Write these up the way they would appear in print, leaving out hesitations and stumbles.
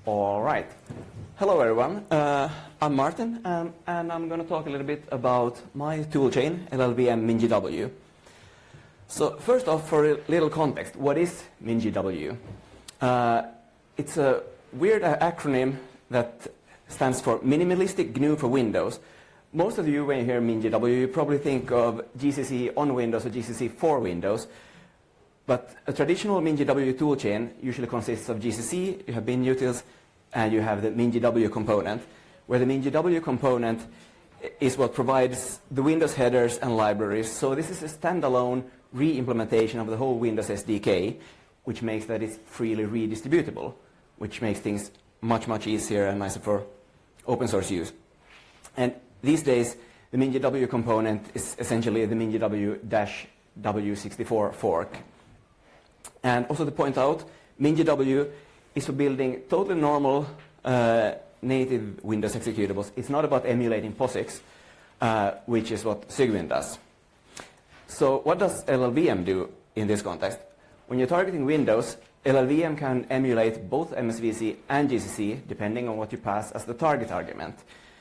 All right. Hello, everyone. I'm Martin, and I'm going to talk a little bit about my toolchain, LLVM MinGW. So first off, for a little context, what is MinGW? It's a weird acronym that stands for Minimalistic GNU for Windows. Most of you, when you hear MinGW, you probably think of GCC on Windows or GCC for Windows. But a traditional MinGW toolchain usually consists of GCC, you have binutils, and you have the MinGW component, where the MinGW component is what provides the Windows headers and libraries. So this is a standalone re-implementation of the whole Windows SDK, which makes that it's freely redistributable, which makes things much, much easier and nicer for open source use. And these days, the MinGW component is essentially the MinGW-W64 fork. And also to point out, MinGW is for building totally normal native Windows executables. It's not about emulating POSIX, which is what Cygwin does. So what does LLVM do in this context? When you're targeting Windows, LLVM can emulate both MSVC and GCC, depending on what you pass as the target argument.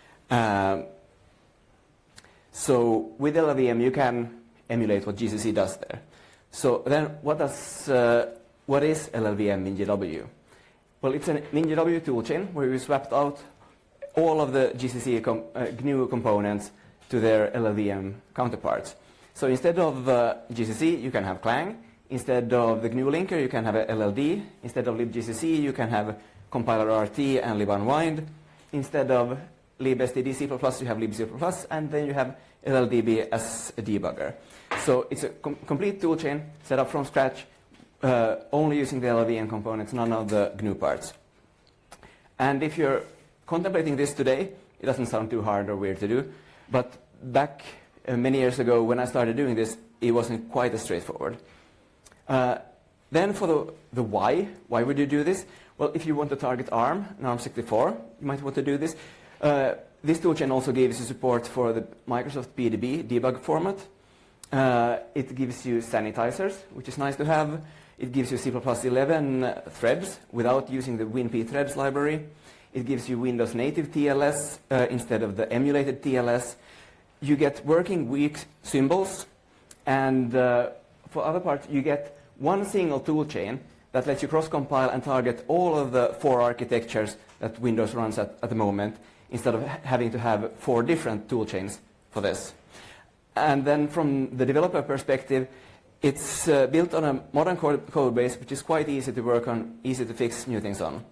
So with LLVM, you can emulate what GCC does there. So then what is LLVM MinGW? Well, it's a MinGW toolchain where we swapped out all of the GCC GNU components to their LLVM counterparts. So instead of GCC, you can have Clang. Instead of the GNU linker, you can have a LLD. Instead of libgcc, you can have compiler RT and libunwind. Instead of libstd C++, you have libc++, and then you have LLDB as a debugger. So it's a complete toolchain set up from scratch, only using the LLVM components, none of the GNU parts. And if you're contemplating this today, it doesn't sound too hard or weird to do, but back many years ago when I started doing this, it wasn't quite as straightforward. Then for the why would you do this? Well, if you want to target ARM and ARM64, you might want to do this. This toolchain also gives you support for the Microsoft PDB debug format. It gives you sanitizers, which is nice to have. It gives you C++11 threads without using the WinP-threads library. It gives you Windows native TLS instead of the emulated TLS. You get working weak symbols. And for other parts, you get one single toolchain that lets you cross-compile and target all of the 4 architectures that Windows runs at the moment, instead of having to have 4 different toolchains for this. And then from the developer perspective, it's built on a modern code base, which is quite easy to work on, easy to fix new things on.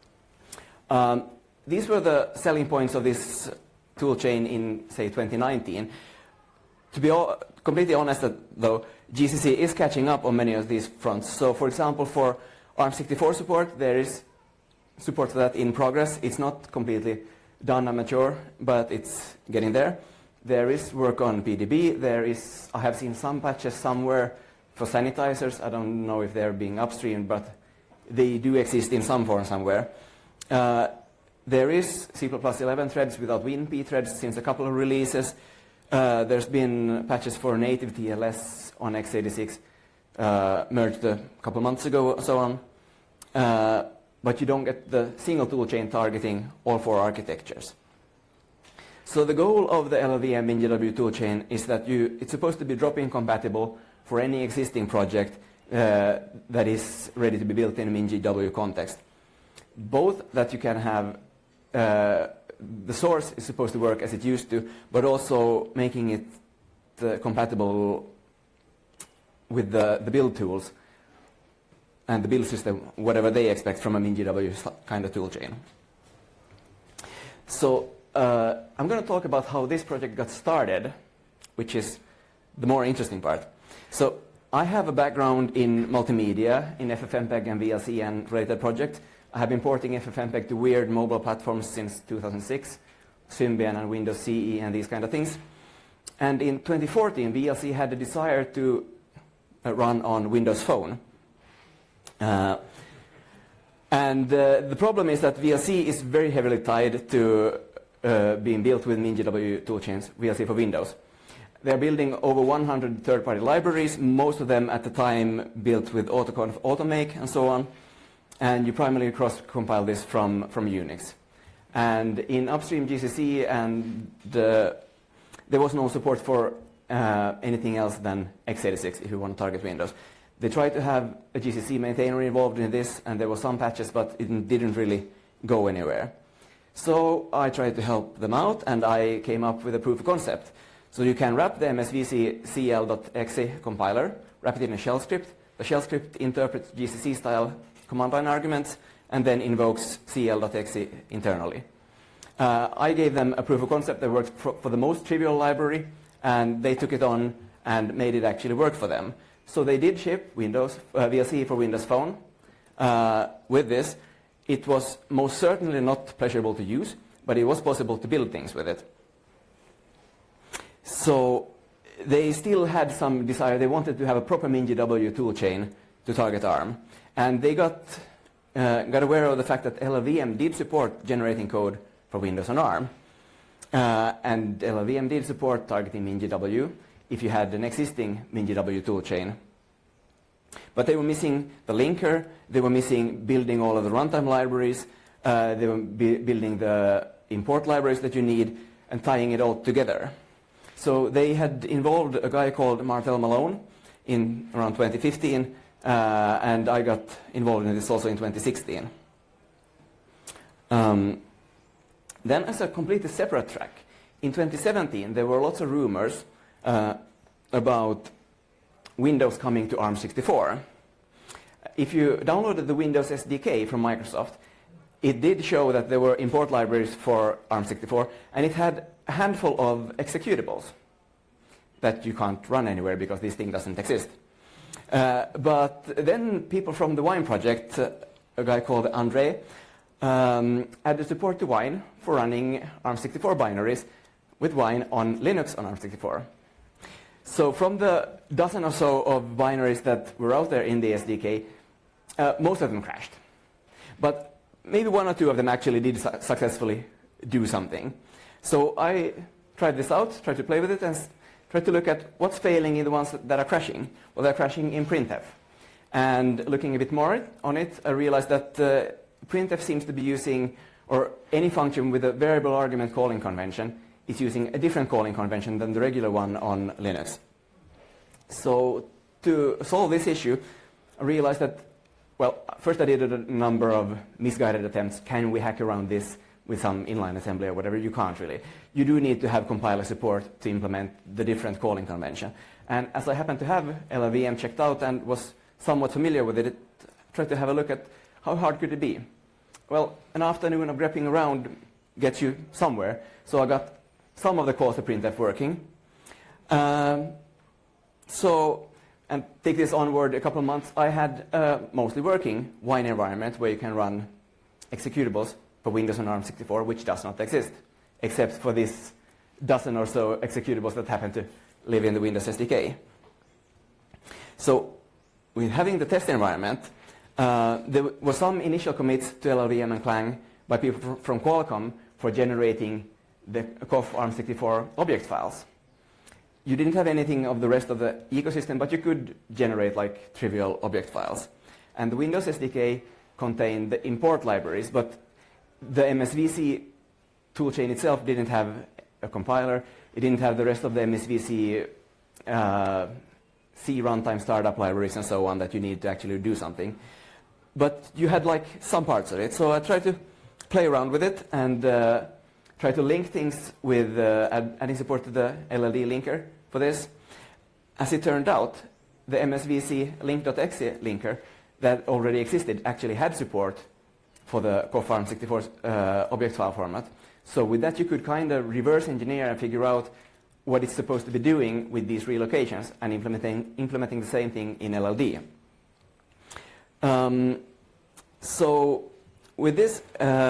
These were the selling points of this toolchain in, say, 2019. To be completely honest, though, GCC is catching up on many of these fronts. So, for example, for ARM64 support, there is support for that in progress. It's not completely done and mature, but it's getting there. There is work on PDB. I have seen some patches somewhere for sanitizers. I don't know if they're being upstreamed, but they do exist in some form somewhere. There is C++11 threads without WinP threads since a couple of releases. There's been patches for native TLS on x86 merged a couple months ago, and so on. But you don't get the single toolchain targeting all 4 architectures. So the goal of the LLVM MinGW toolchain is that it's supposed to be drop-in compatible for any existing project that is ready to be built in a MinGW context. Both that you can have, the source is supposed to work as it used to, but also making it compatible with the build tools and the build system, whatever they expect from a MinGW kind of toolchain. So I'm going to talk about how this project got started, which is the more interesting part. So I have a background in multimedia, in FFmpeg and VLC and related projects. I have been porting FFmpeg to weird mobile platforms since 2006, Symbian and Windows CE and these kind of things. And in 2014, VLC had a desire to run on Windows Phone. The problem is that VLC is very heavily tied to being built with MinGW toolchains, VLC for Windows. They're building over 100 third-party libraries, most of them at the time built with AutoConf Automake and so on. and you primarily cross-compile this from Unix. And in upstream GCC, and there was no support for anything else than x86 if you want to target Windows. They tried to have a GCC maintainer involved in this, and there were some patches, but it didn't really go anywhere. So I tried to help them out, and I came up with a proof of concept. So you can wrap the MSVC cl.exe compiler, wrap it in a shell script. The shell script interprets GCC-style command line arguments, and then invokes cl.exe internally. I gave them a proof of concept that worked for the most trivial library, and they took it on and made it actually work for them. So they did ship Windows VLC for Windows Phone with this. It was most certainly not pleasurable to use, but it was possible to build things with it. So they still had some desire. They wanted to have a proper MinGW toolchain to target ARM. And they got aware of the fact that LLVM did support generating code for Windows on ARM. And LLVM did support targeting MinGW if you had an existing MinGW toolchain. But they were missing the linker, they were missing building all of the runtime libraries, they were building the import libraries that you need, and tying it all together. So they had involved a guy called Martel Malone in around 2015, and I got involved in this also in 2016. Then as a completely separate track, in 2017 there were lots of rumors about Windows coming to ARM64. If you downloaded the Windows SDK from Microsoft, it did show that there were import libraries for ARM64, and it had a handful of executables that you can't run anywhere because this thing doesn't exist. But then people from the Wine project, a guy called Andre, added support to Wine for running ARM64 binaries with Wine on Linux on ARM64. So from the dozen or so of binaries that were out there in the SDK, most of them crashed. But maybe one or two of them actually did successfully do something. So I tried this out, tried to play with it, and tried to look at what's failing in the ones that are crashing. Well, they're crashing in printf. And looking a bit more on it, I realized that printf seems to be using, or any function with a variable argument calling convention, is using a different calling convention than the regular one on Linux. So to solve this issue, I realized that, well, first I did a number of misguided attempts. Can we hack around this with some inline assembly or whatever? You can't really. You do need to have compiler support to implement the different calling convention. And as I happened to have LLVM checked out and was somewhat familiar with it, I tried to have a look at how hard could it be. Well, an afternoon of grepping around gets you somewhere. So I got some of the calls to printf working. And take this onward a couple of months, I had a mostly working Wine environment where you can run executables for Windows on ARM64, which does not exist, except for this dozen or so executables that happen to live in the Windows SDK. So with having the test environment, there were some initial commits to LLVM and Clang by people from Qualcomm for generating the COF ARM64 object files. You didn't have anything of the rest of the ecosystem, but you could generate like trivial object files. And the Windows SDK contained the import libraries, but the MSVC toolchain itself didn't have a compiler. It didn't have the rest of the MSVC C runtime startup libraries and so on that you need to actually do something. But you had like some parts of it. So I tried to play around with it and try to link things with adding support to the LLD linker for this. As it turned out, the MSVC link.exe linker that already existed actually had support for the COF ARM64 object file format. So with that you could kind of reverse engineer and figure out what it's supposed to be doing with these relocations and implementing the same thing in LLD. So with this,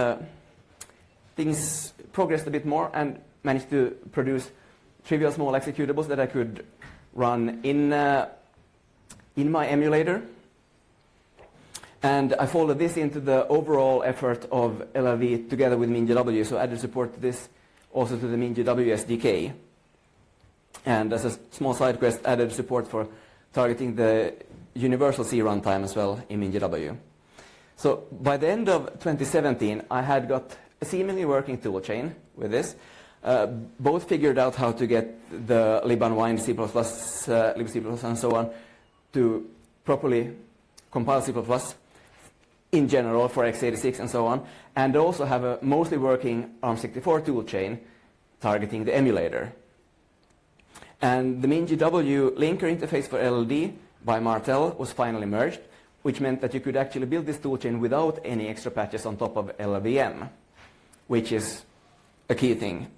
things progressed a bit more and managed to produce trivial small executables that I could run in my emulator. And I folded this into the overall effort of LLV together with MinGW, so I added support to this also to the MinGW SDK. And as a small side quest, added support for targeting the universal C runtime as well in MinGW. So by the end of 2017, I had got a seemingly working toolchain with this, both figured out how to get the libunwind C++, libc++, and so on to properly compile C++ in general for x86 and so on, and also have a mostly working ARM64 toolchain targeting the emulator. And the MinGW linker interface for LLD by Martel was finally merged, which meant that you could actually build this toolchain without any extra patches on top of LLVM, which is a key thing.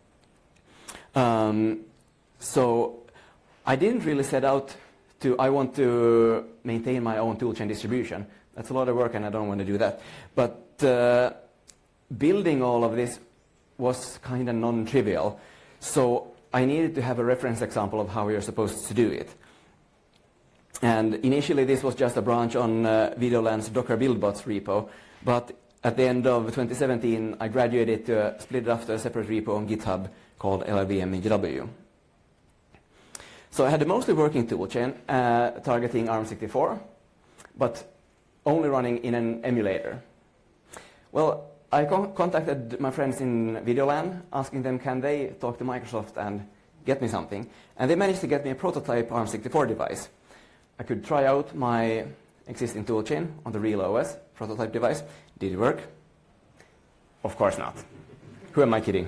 So I didn't really set out to, I want to maintain my own toolchain distribution. That's a lot of work and I don't want to do that. But building all of this was kind of non-trivial. So I needed to have a reference example of how you're supposed to do it. And initially this was just a branch on Videoland's Docker BuildBots repo, but at the end of 2017 I graduated to split it up to a separate repo on GitHub called LLVM MinGW. So I had a mostly working toolchain targeting ARM64, but only running in an emulator. Well, I contacted my friends in Videoland, asking them can they talk to Microsoft and get me something. And they managed to get me a prototype ARM64 device. I could try out my existing toolchain on the real OS prototype device. Did it work? Of course not. Who am I kidding?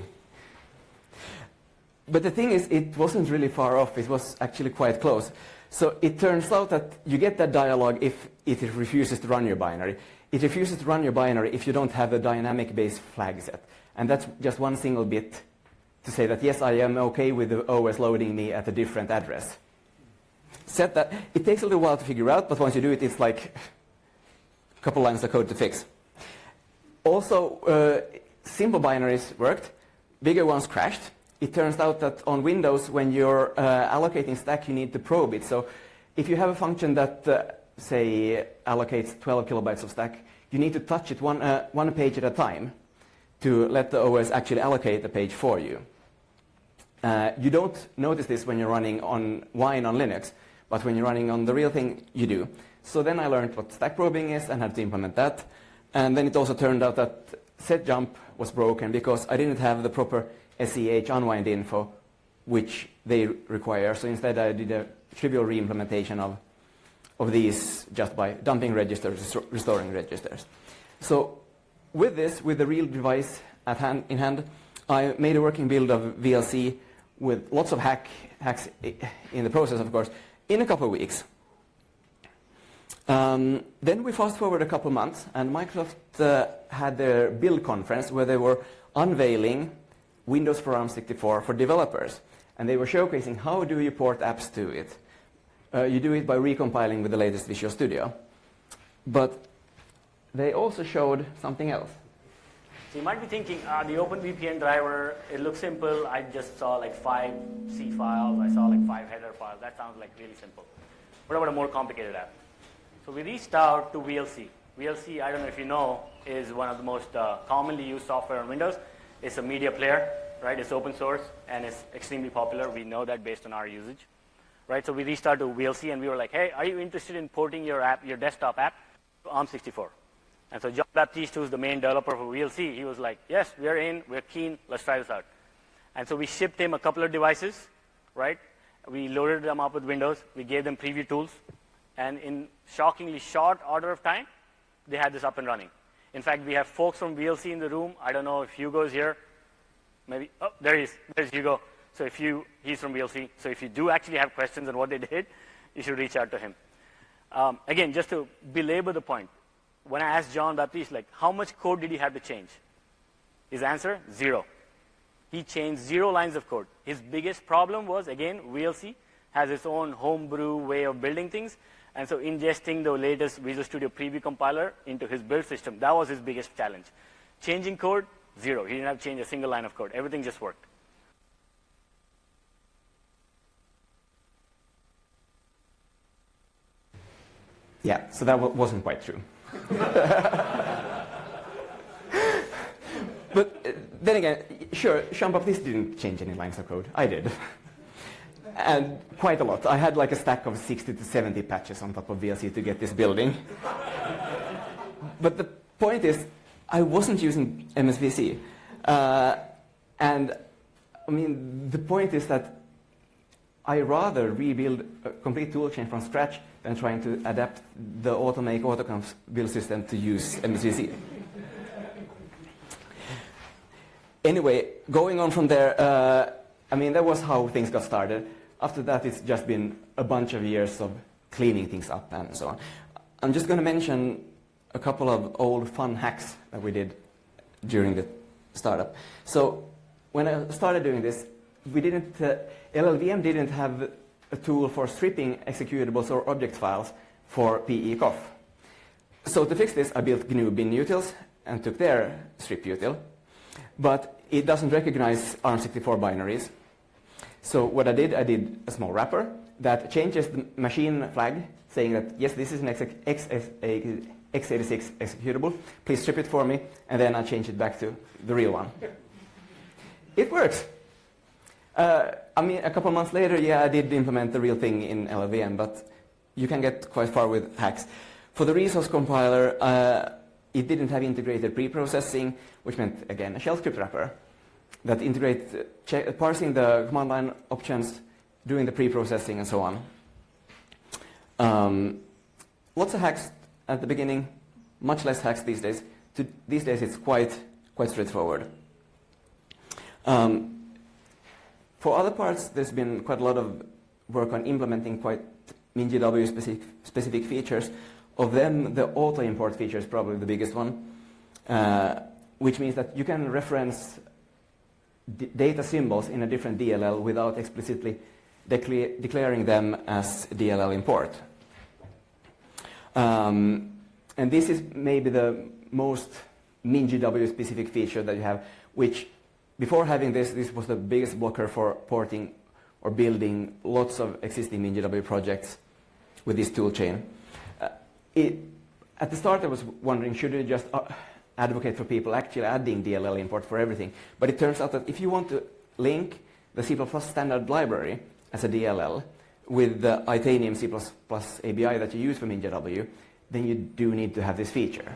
But the thing is, it wasn't really far off. It was actually quite close. So it turns out that you get that dialog if it refuses to run your binary. It refuses to run your binary if you don't have a dynamic base flag set. And that's just one single bit to say that, yes, I am okay with the OS loading me at a different address. Set that. It takes a little while to figure out, but once you do it, it's like a couple lines of code to fix. Also, simple binaries worked. Bigger ones crashed. It turns out that on Windows, when you're allocating stack, you need to probe it. So if you have a function that, say, allocates 12 kilobytes of stack, you need to touch it one page at a time to let the OS actually allocate the page for you. You don't notice this when you're running on Wine on Linux, but when you're running on the real thing, you do. So then I learned what stack probing is and had to implement that. And then it also turned out that setjump was broken because I didn't have the proper SEH unwind info, which they require. So instead I did a trivial re-implementation of these just by dumping registers, restoring registers. So with this, with the real device in hand, I made a working build of VLC with lots of hacks in the process, of course, in a couple of weeks. Then we fast forward a couple of months, and Microsoft had their build conference where they were unveiling Windows for ARM64 for developers. And they were showcasing how do you port apps to it. You do it by recompiling with the latest Visual Studio. But they also showed something else. So you might be thinking, the OpenVPN driver, it looks simple. I just saw like 5 C files. I saw like 5 header files. That sounds like really simple. What about a more complicated app? So we reached out to VLC. VLC, I don't know if you know, is one of the most commonly used software on Windows. It's a media player, right? It's open source, and it's extremely popular. We know that based on our usage, right? So we reached out to VLC, and we were like, hey, are you interested in porting your app, your desktop app, to ARM64? And so John Baptiste, who's the main developer for VLC, he was like, yes, we're in, we're keen, let's try this out. And so we shipped him a couple of devices, right? We loaded them up with Windows. We gave them preview tools. And in shockingly short order of time, they had this up and running. In fact, we have folks from VLC in the room. I don't know if Hugo is here. Maybe, oh, there he is. There's Hugo. So he's from VLC. So if you do actually have questions on what they did, you should reach out to him. Again, just to belabor the point, when I asked John Baptiste, like, how much code did he have to change? His answer, 0. He changed 0 lines of code. His biggest problem was, again, VLC has its own homebrew way of building things. And so ingesting the latest Visual Studio Preview compiler into his build system, that was his biggest challenge. Changing code, 0. He didn't have to change a single line of code. Everything just worked. Yeah, so that wasn't quite true. But then again, sure, Jean-Baptiste didn't change any lines of code. I did. And quite a lot. I had like a stack of 60 to 70 patches on top of VLC to get this building. But the point is, I wasn't using MSVC. And I mean, the point is that I rather rebuild a complete toolchain from scratch than trying to adapt the Automake AutoConf build system to use MSVC. Anyway, going on from there, I mean, that was how things got started. After that, it's just been a bunch of years of cleaning things up and so on. I'm just going to mention a couple of old fun hacks that we did during the startup. So when I started doing this, LLVM didn't have a tool for stripping executables or object files for PE-COF. So to fix this, I built GNU binutils and took their strip util. But it doesn't recognize ARM64 binaries. So what I did a small wrapper that changes the machine flag, saying that, yes, this is an x86 executable, please strip it for me, and then I change it back to the real one. It works. I mean, a couple months later, yeah, I did implement the real thing in LLVM, but you can get quite far with hacks. For the resource compiler, it didn't have integrated pre-processing, which meant, again, a shell script wrapper that integrates parsing the command line options, doing the pre-processing, and so on. Lots of hacks at the beginning, much less hacks these days. These days, it's quite straightforward. For other parts, there's been quite a lot of work on implementing quite MinGW specific features. Of them, the auto import feature is probably the biggest one, which means that you can reference data symbols in a different DLL without explicitly declaring them as DLL import. And this is maybe the most MinGW specific feature that you have, which before having this was the biggest blocker for porting or building lots of existing MinGW projects with this toolchain. At the start, I was wondering, should I just advocate for people actually adding DLL import for everything? But it turns out that if you want to link the C++ standard library as a DLL with the Itanium C++ ABI that you use for MinGW, then you do need to have this feature.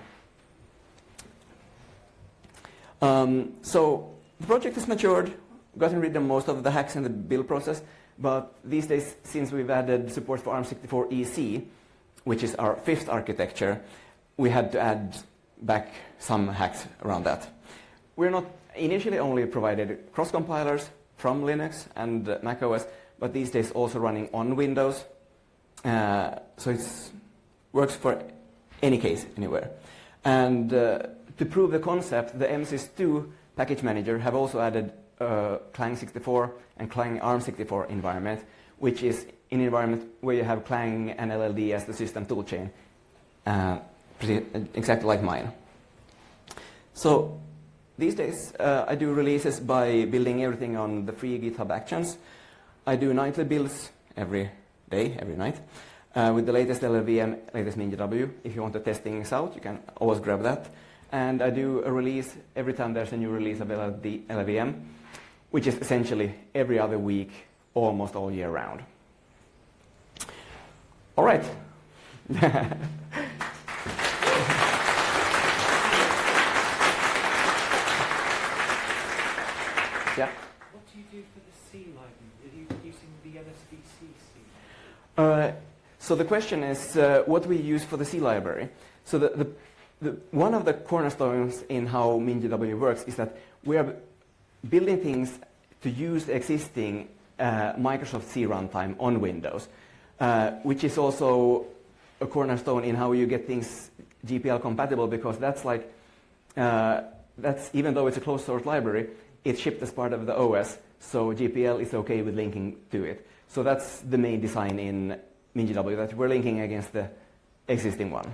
So the project has matured, gotten rid of most of the hacks in the build process, but these days, since we've added support for ARM64 EC, which is our fifth architecture, we had to add back some hacks around that. We're not initially only provided cross-compilers from Linux and Mac OS, but these days also running on Windows. So it works for any case, anywhere. And to prove the concept, the MSys2 package manager have also added Clang 64 and Clang ARM64 environment, which is an environment where you have Clang and LLD as the system toolchain, exactly like mine. So these days, I do releases by building everything on the free GitHub Actions. I do nightly builds every day, every night, with the latest LLVM, latest MinGW. If you want to test things out, you can always grab that. And I do a release every time there's a new release of LLVM, which is essentially every other week, almost all year round. All right. Yeah. What do you do for the C library? Are you using the MSVC C? So the question is what we use for the C library. So one of the cornerstones in how MinGW works is that we are building things to use the existing Microsoft C runtime on Windows, which is also a cornerstone in how you get things GPL compatible, because that's like, even though it's a closed source library, it's shipped as part of the OS, so GPL is okay with linking to it. So that's the main design in MinGW, that we're linking against the existing one.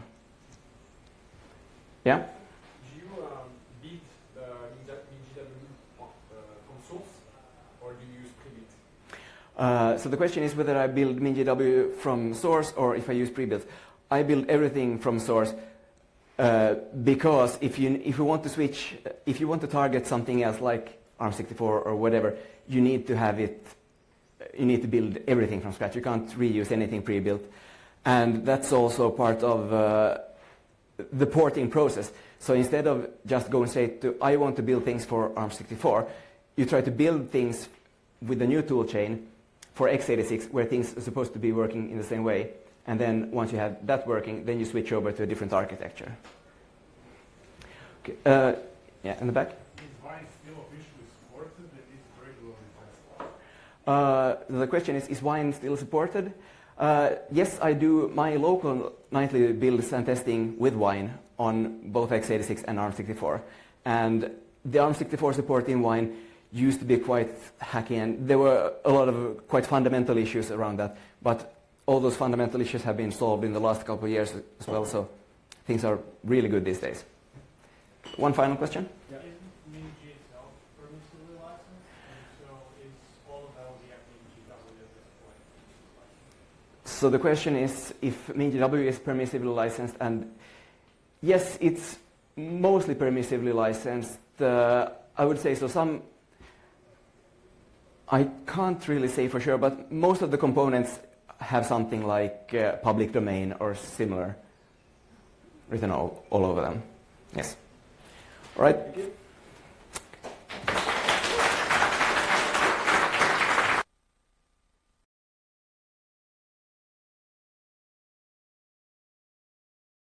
Yeah? Do you build the MinGW from source, or do you use pre-built? So the question is whether I build MinGW from source or if I use pre-built. I build everything from source because if you want to switch, if you want to target something else like ARM64 or whatever, you need to have it. You need to build everything from scratch. You can't reuse anything pre-built, and that's also part of the porting process. So instead of just going straight to, I want to build things for ARM64, you try to build things with the new toolchain for x86 where things are supposed to be working in the same way. And then once you have that working, then you switch over to a different architecture. Okay, yeah, in the back? Is Wine still officially supported and is it regularly tested? The question is Wine still supported? Yes, I do my local nightly builds and testing with Wine on both x86 and ARM64. And the ARM64 support in Wine used to be quite hacky, and there were a lot of quite fundamental issues around that. But all those fundamental issues have been solved in the last couple of years as well, so things are really good these days. One final question? Yeah. Isn't MiniG itself permissively licensed? And so is all of LVM MiniGW at this point? So the question is if MiniGW is permissively licensed, and yes, it's mostly permissively licensed. I would say so. I can't really say for sure, but most of the components have something like public domain or similar written all over them. Yes. All right. Thank you.